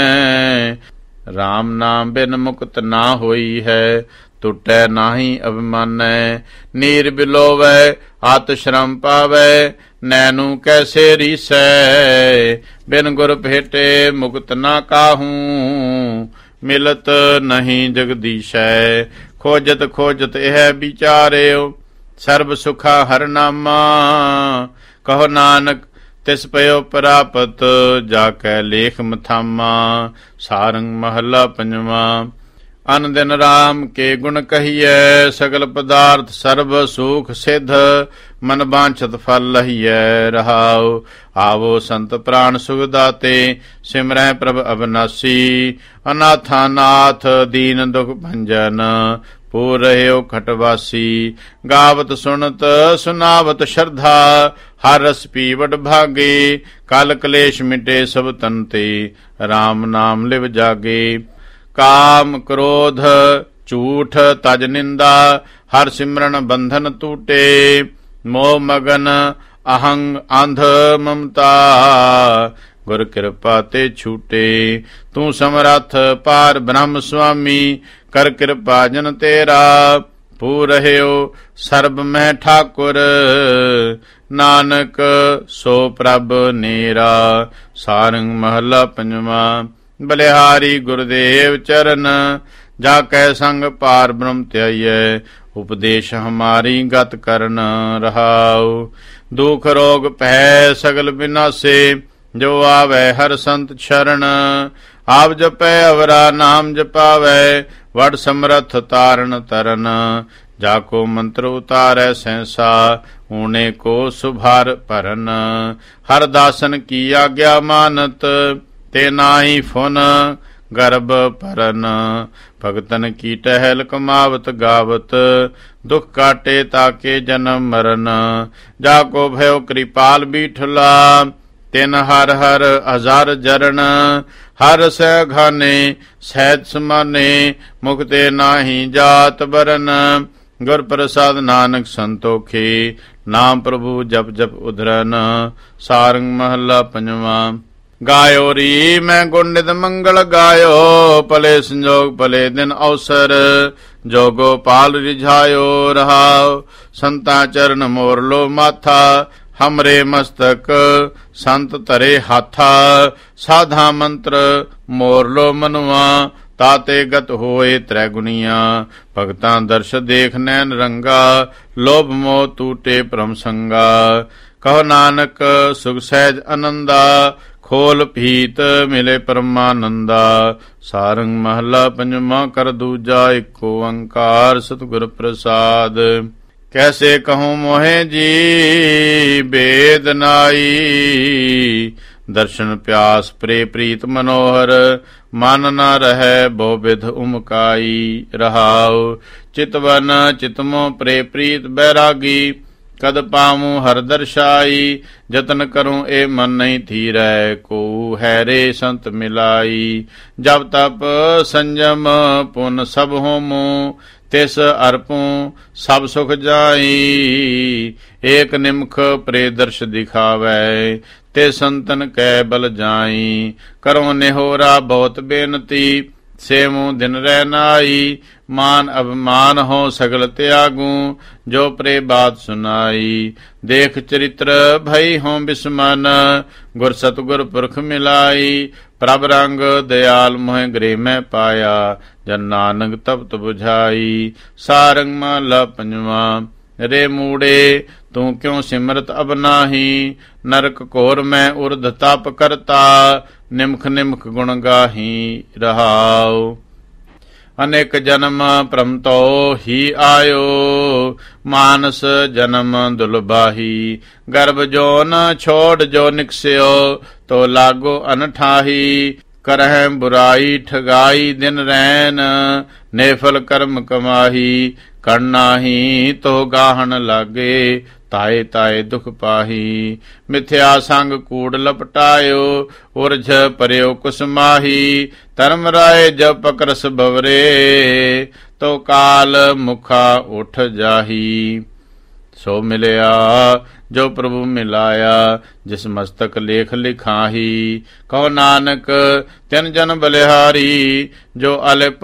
[SPEAKER 1] ਰਾਮ ਨਾਮ ਬਿਨ ਮੁਕਤ ਨਾ ਹੋਈ ਹੈ। ਟੁੱਟੈ ਨਾਹੀ ਅਭਿਮਾਨੈ, ਨੀਰ ਬਿਲੋਵੈ ਆਤ ਸ਼ਰਮ ਪਾਵੈ। ਨੈਨੂ ਕੈਸੇ ਰੀਸੈ, ਬਿਨ ਗੁਰ ਭੇਟੇ ਮੁਕਤ ਨਾ ਕਾਹੂੰ। ਮਿਲਤ ਨਹੀਂ ਜਗਦੀਸ਼ੈ, ਖੋਜਤ ਖੋਜਤ ਇਹ ਵਿਚਾਰਿਓ। ਸਰਬ ਸੁਖਾ ਹਰ ਨਾਮਾ, ਕਹੋ ਨਾਨਕ ਤਿਸ ਪਇਓ ਪ੍ਰਾਪਤ। ਜਾ ਕੈ ਲੇਖ ਮਥਾਮਾ। ਸਾਰੰਗ ਮਹੱਲਾ ਪੰਜਵਾਂ। ਅਨ ਦਿਨ ਰਾਮ ਕੇ ਗੁਣ ਕਹੀਐ, ਸਗਲ ਪਦਾਰਥ ਸਰਬ ਸੁਖ ਸਿਧ, ਮਨ ਬਾਂਛਤ ਫਲ ਲਹੀਐ। ਰਹਾਉ ਆਵੋ ਸੰਤ ਪ੍ਰਾਣ ਸੁਖ ਦਾਤੇ, ਸਿਮਰੈ ਪ੍ਰਭ ਅਬਨਾਸੀ। ਅਨਾਥਾ ਨਾਥ ਦੀਨ ਦੁਖ ਭੰਜਨ, ਪੂਰ ਰਹਿਓ ਖਟਵਾਸੀ। ਗਾਵਤ ਸੁਣਤ ਸੁਨਾਵਤ ਸ਼ਰਧਾ, ਹਰ ਰਸ ਪੀਵਟ ਭਾਗੇ। ਕਲ ਕਲੇਸ਼ ਮਿਟੇ ਸਭ ਤਨ ਤੇ, ਰਾਮ ਨਾਮ ਲਿਵ ਜਾਗੇ। ਕਾਮ ਕ੍ਰੋਧ ਝੂਠ ਤਜ ਨਿੰਦਾ, ਹਰ ਸਿਮਰਨ ਬੰਧਨ ਟੂਟੇ। ਮੋਹ ਮਗਨ ਅਹੰਗ ਅੰਧ ਮਮਤਾ, ਗੁਰ ਕਿਰਪਾ ਤੇ ਛੂਟੇ। ਤੂੰ ਸਮਰੱਥ ਪਾਰ ਬ੍ਰਹਮ ਸੁਆਮੀ, ਕਰ ਕਿਰਪਾ ਜਨ ਤੇਰਾ। ਪੂਰ ਰਹਿਓ ਸਰਬ ਮਹਿ ਠਾਕੁਰ, ਨਾਨਕ ਸੋ ਪ੍ਰਭ ਨੇਰਾ। ਸਾਰੰਗ ਮਹਲਾ ਪੰਜਵਾ। ਬਲਿਹਾਰੀ ਗੁਰਦੇਵ ਚਰਨ, ਜਾ ਕੈ ਸੰਗ ਪਾਰ ਬ੍ਰਹਮ ਧਿਆਈਐ। ਉਪਦੇਸ਼ ਹਮਾਰੀ ਗਤ ਕਰਨ। ਰਹਾਉ ਦੁਖ ਰੋਗ ਭੈ ਸਗਲ ਬਿਨਾਸੇ, ਜੋ ਆਵੈ ਹਰ ਸੰਤ ਸ਼ਰਨ। ਆਪ ਜਪੈ ਅਵਰਾ ਨਾਮ ਜਪਾਵੈ, ਵਡ ਸਮਰਥ ਤਾਰਨ ਤਰਨ। ਜਾ ਕੋ ਮੰਤਰ ਉਤਾਰੈ ਸੈਂਸਾ, ਊਣੇ ਕੋ ਸੁਭਾਰ ਭਰਨ। ਹਰ ਦਾਸਨ ਕੀ ਆਗਿਆ ਮਾਨਤ, ਤੇ ਨਾਹੀ ਫੁਨ ਗਰਭ ਭਰਨ। ਭਗਤਨ ਕੀ ਟਹਿਲ ਕਮਾਵਤ ਗਾਵਤ, ਦੁਖ ਕਾਟੇ ਤਾਕੇ ਜਨਮ ਮਰਨ। ਜਾ ਕੋ ਭਇਓ ਕਿਰਪਾਲ ਬੀਠਲਾ, ਤਿਨ ਹਰ ਹਰ ਹਜ਼ਾਰ ਜਰਨ। ਹਰ ਸਹਿ ਘਾਨੇ ਸਹਿਜ ਸਮਾਨੇ, ਮੁਕਤੇ ਨਾਹੀ ਜਾਤ ਬਰਨ। ਗੁਰ ਪ੍ਰਸਾਦ ਨਾਨਕ ਸੰਤੋਖੇ, ਨਾਮ ਪ੍ਰਭੂ ਜਪ ਜਪ ਉਧਰਨ। ਸਾਰੰਗ ਮਹੱਲਾ ਪੰਜਵਾ। ਗਾਇਓ ਰੀ ਮੈਂ ਗੁਣ ਨਿਤ ਮੰਗਲ ਗਾਇਓ, ਭਲੇ ਸੰਜੋਗ ਭਲੇ ਦਿਨ ਅਵਸਰ। ਜੋ ਗੋਪਾਲ ਰਿਝਾਇਓ ਰਹਾਉ, ਸੰਤਾ ਚਰਨ ਮੋਰ ਲੋ ਮਾਥਾ। ਹਮਰੇ ਮਸਤਕ ਸੰਤ ਧਰੇ ਹਾਥਾ, ਸਾਧਾ ਮੰਤਰ ਮੋਰ ਲੋ ਮਨਵਾ। ਤਾਤੇ ਗਤ ਹੋਏ ਤ੍ਰੈ ਗੁਣੀਆਂ, ਭਗਤਾਂ ਦਰਸ਼ ਦੇਖ ਨੈਣ ਰੰਗਾ। ਲੋਭ ਮੋਹ ਟੂਟੇ ਭ੍ਰਮ ਸੰਗਾ, ਕਹੋ ਨਾਨਕ ਸੁਖ ਸਹਿਜ ਅਨੰਦਾ। ਖੋਲ ਭੀਤ ਮਿਲੇ ਪਰਮਾਨੰਦਾ। ਸਾਰੰਗ ਮਹਲਾ ਪੰਜਵਾ। ਕਰ ਦੂਜਾ ਏਕ ਓੰਕਾਰ ਸਤਿਗੁਰ ਪ੍ਰਸਾਦ। ਕੈਸੇ ਕਹੂੰ ਮੋਹੇ ਜੀ ਬੇਦ ਨਾਈ, ਦਰਸ਼ਨ ਪਿਆਸ ਪ੍ਰੇ ਪ੍ਰੀਤ ਮਨੋਹਰ। ਮਨ ਨ ਰਹਿ ਬਹੁ ਬਿਧ ਉਮਕਾਈ। ਰਹਾਉ ਚਿਤਵਨ ਚਿਤਮੋ ਪ੍ਰੇ ਪ੍ਰੀਤ ਬੈਰਾਗੀ। ਕਦ ਪਾਮੂ ਹਰ ਦਰਸ਼ਾਈ, ਜਤਨ ਕਰੂੰ ਏ ਮਨ ਨਹੀਂ ਥੀਰੈ। ਕੋ ਹੈਰੇ ਸੰਤ ਮਿਲਾਈ। ਜਬ ਤਪ ਸੰਜਮ ਪੁਨ ਸਭ ਹੋਮੂ, ਤਿਸ ਅਰਪੂ ਸਭ ਸੁਖ ਜਾਈ। ਏਕ ਨਿਮਖ ਪ੍ਰੇ ਦਰਸ਼ ਦਿਖਾਵੈ, ਤੇ ਸੰਤਨ ਕੈ ਬਲ ਜਾਈ। ਕਰੋ ਨਿਹੋਰਾ ਬਹੁਤ ਬੇਨਤੀ, ਸੇਮੂ ਦਿਨ ਰਹਿ ਨਾਈ। ਮਾਨ ਅਭਿਮਾਨ ਹੋ ਸਗਲ ਤਿਆਗੂ, ਜੋ ਪ੍ਰੇ ਬਾਤ ਸੁਨਾਈ। ਦੇਖ ਚਰਿਤ੍ਰ ਭਈ ਹੋਂ ਬਿਸਮਨ, ਗੁਰ ਸਤਿਗੁਰ ਪੁਰਖ ਮਿਲਾਈ। ਪ੍ਰਭ ਰੰਗ ਦਿਆਲ ਮੋਹਿ ਗ੍ਰਹਿ ਮੈਂ ਪਾਇਆ, ਜਨ ਨਾਨਕ ਤਪਤ ਬੁਝਾਈ। ਸਾਰੰਗ ਮਹਲਾ ਪੰਜਵਾ। ਰੇ ਮੂੜੇ ਤੂੰ ਕਿਉ ਸਿਮਰਤ ਅਬ ਨਾਹੀ, ਨਰਕ ਘੋਰ ਮੈਂ ਉਰਧ ਤਪ ਕਰਤਾ। ਨਿਮਖ ਨਿਮਖ ਗੁਣ ਗਾਹੀ। ਰਹਾਉ ਅਨੇਕ ਜਨਮ ਭ੍ਰਮ ਤੋ ਹੀ ਆਇਓ, ਮਾਨਸ ਜਨਮ ਦੁਲਬਾਹੀ। ਗਰਭ ਜੋਨ ਛੋੜ ਜੋ ਨਿਕਸਿਓ, ਤੋ ਲਾਗੋ ਅਨਠਾਹੀ। ਕਰਹਿ ਬੁਰਾਈ ਠਗਾਈ ਦਿਨ ਰੈਨ, ਨੇਫਲ ਕਰਮ ਕਮਾਹੀ। ਕਰਨਾਹੀ ਤੋ ਗਾਹਣ ਲਾਗੇ, ਤਾਏ ਤਾਏ ਦੁਖ ਪਾਹੀ। ਮਿਥਿਆ ਸੰਗ ਕੂੜ ਲਪਟਾਇਓ, ਉਰਝ ਪਰਿਓ ਕੁਸਮਾਹੀ। ਧਰਮ ਰਾਏ ਜਬ ਪਕਰਸ ਬਵਰੇ, ਤੋ ਕਾਲ ਮੁਖਾ ਉਠ ਜਾਹੀ। ਸੋ ਮਿਲਿਆ ਜੋ ਪ੍ਰਭੂ ਮਿਲਾਇਆ, ਜਿਸ ਮਸਤਕ ਲੇਖ ਲਿਖਾਹੀ। ਕਹੋ ਨਾਨਕ ਤਿਨ ਜਨ ਬਲਿਹਾਰੀ, ਜੋ ਅਲਿਪ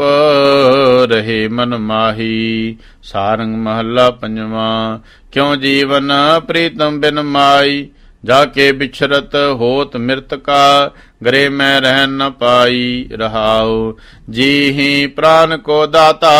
[SPEAKER 1] ਰਹੇ ਮਨ ਮਾਹੀ। ਸਾਰੰਗ ਮਹੱਲਾ ਪੰਜਵਾ। ਕਿਉ ਜੀਵਨ ਪ੍ਰੀਤਮ ਬਿਨ ਮਾਈ, ਜਾ ਕੇ ਬਿਛਰਤ ਹੋਤ ਮਿਰਤਕਾ। ਗ੍ਰਹਿ ਮੈਂ ਰਹਿ ਨ ਪਾਈ। ਰਹਾਉ ਜੀਹੀ ਪ੍ਰਾਨ ਕੋ ਦਾਤਾ,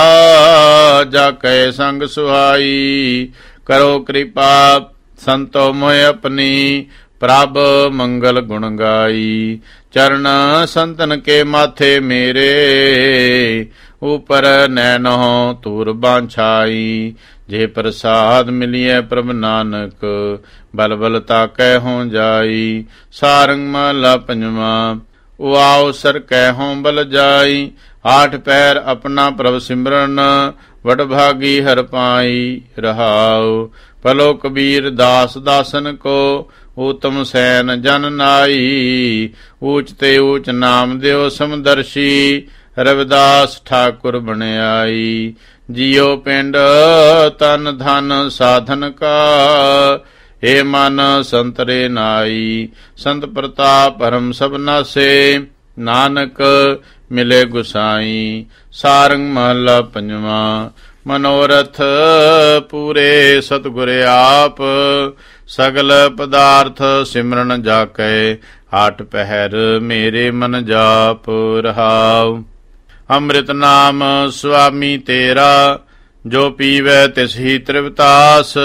[SPEAKER 1] ਜਾ ਕੈ ਸੰਗ ਸੁਹਾਈ। ਕਰੋ ਕਿਰਪਾ ਸੰਤੋ ਮੋਹਿ ਆਪਣੀ, ਪ੍ਰਭ ਮੰਗਲ ਗੁਣ ਗਾਈ। ਚਰਨ ਸੰਤਨ ਕੇ ਮਾਥੇ ਮੇਰੇ, ਉਪਰ ਨੈਣੋ ਧੂਰ ਬਾਂਛਾਈ। ਜੇ ਪ੍ਰਸਾਦ ਮਿਲਿਐ ਪ੍ਰਭ ਨਾਨਕ ਬਲ ਬਲ ਤਾਕੈ ਹੋਂ ਜਾਈ। ਸਾਰੰਗ ਮਹਲਾ ਪੰਜਵਾਂ। ਉਆਉ ਸਰ ਕੈ ਹੋਂ ਬਲ ਜਾਈ। ਆਠ ਪੈਰ ਆਪਣਾ ਪ੍ਰਭ ਸਿਮਰਨ ਵਡ ਭਾਗੀ ਹਰ ਪਾਈ। ਰਹਾਉ ਪਲੋ ਕਬੀਰ ਦਾਸ ਦਾਸਨ ਕੋ ਊਤਮ ਸੈਨ ਜਨ ਨਾਈ। ਊਚ ਤੇ ਊਚ ਨਾਮ ਦਿਓ ਸਮਦਰਸ਼ੀ ਰਵਿਦਾਸ ਠਾਕੁਰ ਬਣਿਆਈ। ਜੀਉ ਪਿੰਡ ਤਨ ਧਨ ਸਾਧਨ ਕਾ ਏ ਮਨ ਸੰਤਰੇ ਨਾਈ। ਸੰਤ ਪ੍ਰਤਾਪ ਭਰਮ ਸਭ ਨਾਸੇ ਨਾਨਕ ਮਿਲੇ ਗੁਸਾਈ। ਸਾਰੰਗ ਮਹਲਾ ਪੰਜਵਾਂ। ਮਨੋਰਥ ਪੂਰੇ ਸਤਿਗੁਰ ਆਪ ਸਗਲ ਪਦਾਰਥ ਸਿਮਰਨ ਜਾਕੈ। ਆਠ ਪਹਿਰ ਮੇਰੇ ਮਨ ਜਾਪ। ਰਹਾਉ ਅੰਮ੍ਰਿਤ ਨਾਮ ਸੁਆਮੀ ਤੇਰਾ ਜੋ ਪੀਵੈ ਤਿਸ ਹੀ ਤ੍ਰਿਵਤਾਸ।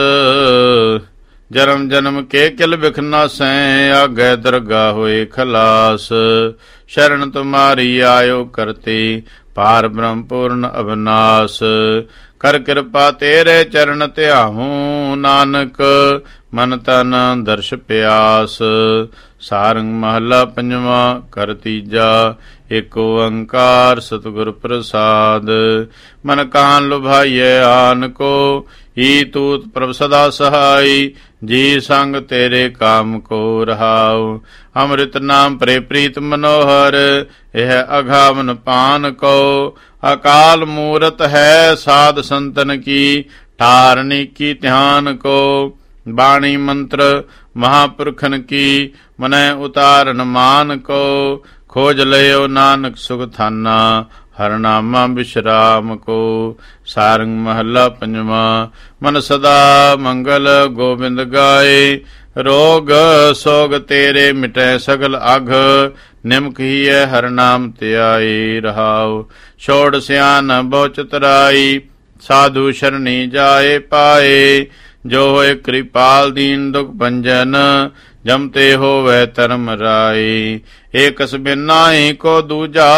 [SPEAKER 1] ਜਨਮ ਜਨਮ ਕੇ ਕਿਲ ਬਿਖ ਨਾਸੈ ਆਗੈ ਦਰਗਾ ਹੋਏ ਖਲਾਸ। ਸ਼ਰਨ ਤੁਮਾਰੀ ਆਇਓ ਕਰਤੇ ਪਾਰ ਬ੍ਰਹਮ ਪੂਰਨ ਅਬਨਾਸ। ਕਰ ਕਿਰਪਾ ਤੇਰੇ ਚਰਨ ਧਿਆਹੂੰ ਨਾਨਕ ਮਨ ਤਨ ਦਰਸ਼ ਪਿਆਸ। ਸਾਰੰਗ ਮਹਲਾ ਪੰਜਵਾਂ। ਕਰ ਤੀਜਾ। ਏਕ ਓੰਕਾਰ ਸਤਿਗੁਰ ਪ੍ਰਸਾਦ। ਮਨ ਕਾਨ ਲੁਭਾਈਐ ਆਨ ਕੋ ਈ ਤੂਤ ਪ੍ਰਭ ਸਦਾ ਸਹਾਈ। ਜੀ ਸੰਗ ਤੇਰੇ ਕਾਮ ਕੋ। ਰਹਾਉ ਅੰਮ੍ਰਿਤ ਨਾਮ ਪ੍ਰੇ ਪ੍ਰੀਤ ਮਨੋਹਰ ਇਹ ਅਘਾਵਨ ਪਾਨ ਕੋ। ਅਕਾਲ ਮੂਰਤ ਹੈ ਸਾਧ ਸੰਤਨ ਕੀ ਠਾਰਨੀ ਕੀ ਧਿਆਨ ਕੋ। ਬਾਣੀ ਮੰਤਰ ਮਹਾਪੁਰਖਨ ਕੀ ਮਨੈ ਉਤਾਰਨ ਮਾਨ ਕੋ। ਖੋਜ ਲਿਓ ਨਾਨਕ ਸੁਖ ਥਾਨਾ ਹਰਨਾਮਾ ਵਿਸ਼ਰਾਮ ਕੋ। ਸਾਰੰਗ ਮਹੱਲਾ ਪੰਜਵਾਂ। ਮਨ ਸਦਾ ਮੰਗਲ ਗੋਬਿੰਦ ਗਾਏ। ਰੋਗ ਸੋਗ ਤੇਰੇ ਮਿਟੈ ਸਗਲ ਅਘ ਨਿਮਕ ਹੀ ਹੈ ਹਰ ਨਾਮ ਧਿਆਏ। ਰਹਾਉ ਛੋੜ ਸਿਆਨ ਬਹੁ ਚਤੁਰਾਈ ਸਾਧੂ ਸ਼ਰਣੀ ਜਾਏ ਪਾਏ। ਜੋ ਹੋਏ ਕਿਰਪਾਲ ਦੀਨ ਦੁਖ ਭੰਜਨ ਜਮ ਤੇ ਹੋਵੇ ਧਰਮ ਰਾਏ। ਏਕਸ ਬਿਨਾਹੀ ਕੋ ਦੂਜਾ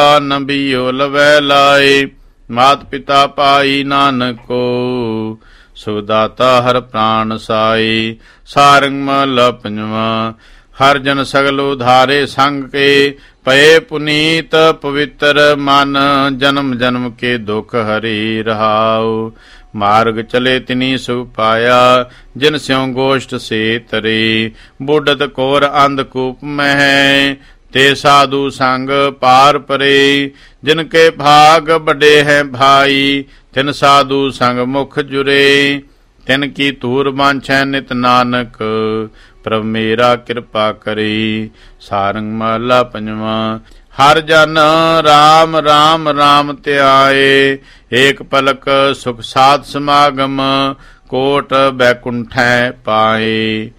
[SPEAKER 1] ਨਬੀਓ ਲਵੈ ਲਾਏ। ਮਾਤ ਪਿਤਾ ਪਾਈ ਨਾਨਕ ਕੋ ਸੁਦਾਤਾ ਹਰ ਪ੍ਰਾਨ ਸਾਈ। ਸਾਰੰਗ ਮਹਲਾ ਪੰਜਵਾਂ। ਹਰ ਜਨ ਸਗਲ ਉਧਾਰੇ ਸੰਗ ਕੇ ਪਏ ਪੁਨੀਤ ਪਵਿੱਤਰ ਮਨ ਜਨਮ ਜਨਮ ਕੇ ਦੁਖ ਹਰੀ। ਰਹਾਉ ਮਾਰਗ ਚਲੇ ਤਿਨੀ ਸੁਖ ਪਾਇਆ ਜਿਨ ਸਿਉ ਗੋਸ਼ਟ ਸੇ ਤਰੇ। ਬੁੱਢਤ ਕੋਰ ਅੰਧ ਕੂਪ ਮਹਿ ਤੇ ਸਾਧੂ ਸੰਗ ਪਾਰ ਪਰੇ। ਜਿਨ ਕੇ ਭਾਗ ਵੱਡੇ ਹੈ ਭਾਈ ਤਿਨ ਸਾਧੂ ਸੰਗ ਮੁਖ ਜੁਰੇ। ਤਿਨ ਕੀ ਧੂਰ ਬਾਂਛੈ ਨਿਤ ਨਾਨਕ ਪ੍ਰਭ ਮੇਰਾ ਕਿਰਪਾ ਕਰੇ। ਸਾਰੰਗ ਮਹਲਾ ਪੰਜਵਾਂ। ਹਰ ਜਨ ਰਾਮ ਰਾਮ ਰਾਮ ਧਿਆਏ। ਏਕ ਪਲਕ ਸੁਖ ਸਾਧ ਸਮਾਗਮ ਕੋਟ ਬੈਕੁੰਠੈ ਪਾਏ।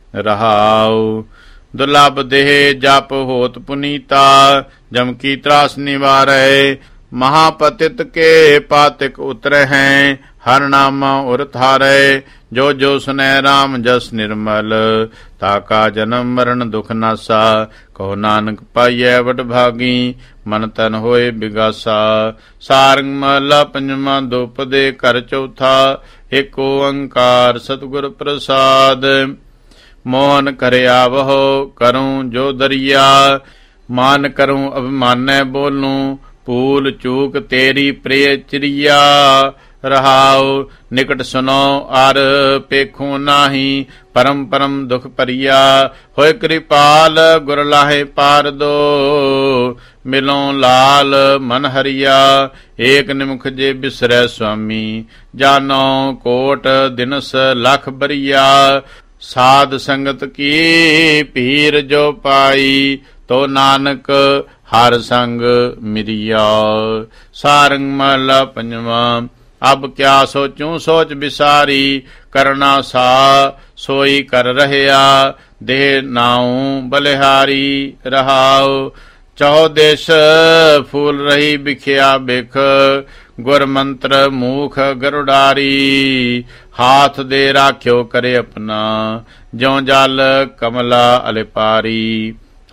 [SPEAKER 1] ਰਹਾਉ ਦੁਰਲਭ ਦੇਹ ਜਪ ਹੋਤ ਪੁਨੀਤਾ ਜਮ ਕੀ ਤਰਾਸ ਨਿਵਾਰੈ। ਮਹਾਪਤਿਤ ਕੇ ਪਾਤਿਕ ਉਤਰੈ ਹੈ ਹਰ ਨਾਮਾ ਉਰ ਥਾਰੈ। ਜੋ ਜੋ ਸੁਨੈ ਰਾਮ ਜਸ ਨਿਰਮਲ ਤਾਕਾ ਜਨਮ ਮਰਨ ਦੁਖ ਨਾਸਾ। ਕਹੋ ਨਾਨਕ ਪਾਈਐ ਵਡ ਭਾਗੀ ਮਨ ਤਨ ਹੋਏ ਬਿਗਾਸਾ। ਸਾਰੰਗ ਮਹਲਾ ਪੰਜਵਾਂ। ਦੁਪਦੇ ਘਰ ਚੌਥਾ। ਏਕ ਓੰਕਾਰ ਸਤਿਗੁਰ ਪ੍ਰਸਾਦ। ਮੋਹਨ ਕਰਿਆ ਵਹੁ ਕਰੂੰ ਜੋ ਦਰਿਆ। ਮਾਨ ਕਰੂੰ ਅਭਿਮਾਨੈ ਬੋਲੂੰ ਭੂਲ ਚੂਕ ਤੇਰੀ ਪ੍ਰਿਯ ਚਿਰਿਆ। ਰਹਾਉ ਨਿਕਟ ਸੁਨੋ ਅਰ ਪੇਖੂ ਨਾਹੀ ਪਰਮ ਪਰਮ ਦੁਖ ਭਰੀਆ। ਹੋਏ ਕਿਰਪਾਲ ਗੁਰ ਲਾਹੇ ਪਾਰ ਦੋ ਮਿਲੋਂ ਲਾਲ ਮਨ ਹਰੀਆ। ਏਕ ਨਿਮਖ ਜੇ ਬਿਸਰੈ ਸੁਆਮੀ ਜਾਨੋ ਕੋਟ ਦਿਨਸ ਲਖ ਬਰੀਆ। ਸਾਧ ਸੰਗਤ ਕੀ ਭੀਰ ਜੋ ਪਾਈ ਤੋ ਨਾਨਕ ਹਰ ਸੰਗ ਮਿਰਿਆ। ਸਾਰੰਗ ਮਹਲਾ ਪੰਜਵਾਂ। ਅਬ ਕਿਆ ਸੋਚੂੰ ਸੋਚ ਵਿਸਾਰੀ ਕਰਨਾ ਸਾ ਸੋਈ ਕਰ ਰਹਿਆ। ਦੇਹ ਨਾਉ ਬਲਿਹਾਰੀ। ਰਹਾਉ ਚੌ ਦੇਸ਼ ਫੂਲ ਰਹੀ ਬਿਖਿਆ ਬਿਖ ਗੁਰ ਮੰਤਰ ਮੂਖ ਗਰੁਡਾਰੀ। ਹਾਥ ਦੇ ਰਾਖਿਓ ਕਰੇ ਆਪਣਾ ਜਿਉ ਜਲ ਕਮਲਾ ਅਲਿਪਾਰੀ।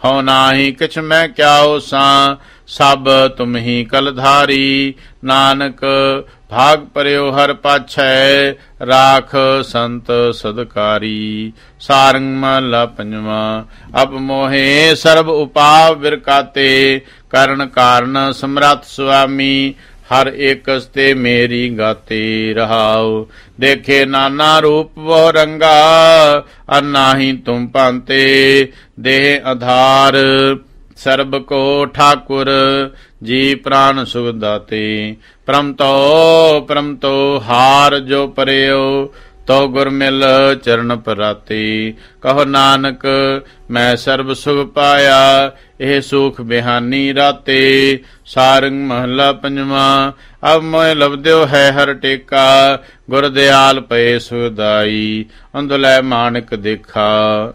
[SPEAKER 1] ਹਉ ਨਾਹੀ ਕਿਛ ਮੈਂ ਕਿਆ ਹੋਸਾਂ, ਸਭ ਤੁਮ ਹੀ ਕਲਧਾਰੀ। ਨਾਨਕ ਭਾਗ ਪਰਿਓ ਹਰ ਪਾਛੈ, ਰਾਖ ਸੰਤ ਸਦਕਾਰੀ। ਸਾਰੰਗ ਮਹਲਾ ਪੰਜਵਾਂ। ਅਬ ਮੋਹੇ ਸਰਬ ਉਪਾਵ ਬਿਰਕਾਤੇ, ਕਰਨ ਕਾਰਨ ਸਮਰੱਥ ਸੁਆਮੀ। ਹਰ ਏਕਸ ਤੇ ਮੇਰੀ ਗਾਤੇ ਰਹਾਉ, ਦੇਖੇ ਨਾਨਾ ਰੂਪ ਬਹੁ ਰੰਗਾ। ਅਨਾਹੀ ਤੁਮ ਭਾਂਤੇ ਦੇਹ ਆਧਾਰ, ਸਰਬ ਕੋ ਠਾਕੁਰ ਜੀ ਪ੍ਰਾਨ ਸੁਖ ਦਾਤੇ। ਪ੍ਰਮ ਤੋ ਪ੍ਰਮ ਤੋ ਹਾਰ ਜੋ ਪਰਿਓ, ਤੋ ਗੁਰ ਮਿਲ ਚਰਨ ਪਰਾਤੇ। ਕਹੋ ਨਾਨਕ ਮੈਂ ਸਰਬ ਸੁਖ ਪਾਇਆ, ਇਹ ਸੁਖ ਬਿਹਾਨੀ ਰਾਤੇ। ਸਾਰੰਗ ਮਹਲਾ ਪੰਜਵਾਂ। ਅਬ ਮੋਇ ਲਬਦਿਓ ਹੈ ਹਰ ਟੇਕਾ, ਗੁਰ ਦਿਆਲ ਪਏ ਸੁਖਦਾਈ। ਅੰਦੁਲੈ ਮਾਣਕ ਦੇਖਾ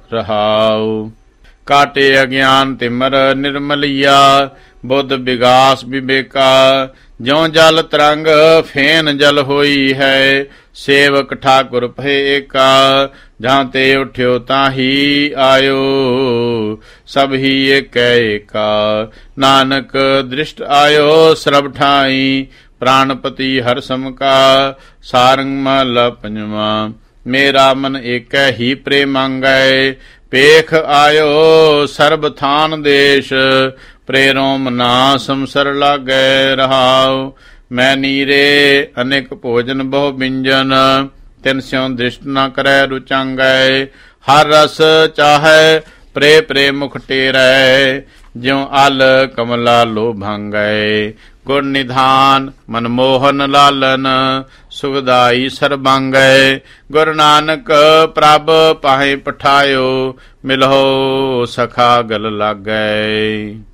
[SPEAKER 1] ਰਹਾਉ, ਕਾਟੇ ਅਗਿਆਨ ਤਿਮਰ ਨਿਰਮਲਿਆ। ਬੁੱਧ ਵਿਗਾਸ ਵਿਵੇਕਾ, ਜਿਉ ਜਲ ਤਰੰਗ ਫੇਨ ਜਲ ਹੋਈ ਹੈ। ਸੇਵਕ ਠਾਕੁਰ ਭਏ ਏਕਾ, ਜਾਂ ਤੇ ਉਠਿਓ ਤਾਹੀ ਆਇਓ। ਸਭ ਹੀ ਏਕੈ ਏਕਾ, ਨਾਨਕ ਦ੍ਰਿਸ਼ਟ ਆਇਓ ਸਰਬ ਠਾਈ। ਪ੍ਰਾਨਪਤੀ ਹਰ ਸਮਕਾ। ਸਾਰੰਗ ਮਹਲਾ ਪੰਜਵਾਂ। ਮੇਰਾ ਮਨ ਏਕੈ ਹੀ ਪ੍ਰੇਮਾਂਗੈ, ਪੇਖ ਆਇਓ ਸਰਬ ਥਾਨ ਦੇਸ਼। ਪ੍ਰੇਰੋ ਮਨਾ ਸੰਸਰ ਲਾਗੈ ਰਹਾਉ, ਮੈਂ ਨੀਰੇ ਅਨੇਕ ਭੋਜਨ ਬਹੁ ਬਿੰਜਨ। ਤਿਨ ਸਿਉ ਦ੍ਰਿਸ਼ਟ ਨ ਕਰੈ ਰੁਚਾਂਗੈ, ਹਰ ਰਸ ਚਾਹੈ ਪ੍ਰੇ ਪ੍ਰੇ ਮੁਖ ਟੇਰੈ। ਜਿਉ ਅਲ ਕਮਲਾ ਲੋਭਾਂਗੈ, ਗੁਰ ਨਿਧਾਨ ਮਨਮੋਹਨ ਲਾਲਨ। ਸੁਖਦਾਈ ਸਰਬਾਂਗੈ, ਗੁਰ ਨਾਨਕ ਪ੍ਰਭ ਪਾਹੇ ਪਠਾਇਓ। ਮਿਲਹੁ ਸਖਾ ਗਲ ਲਾਗੈ।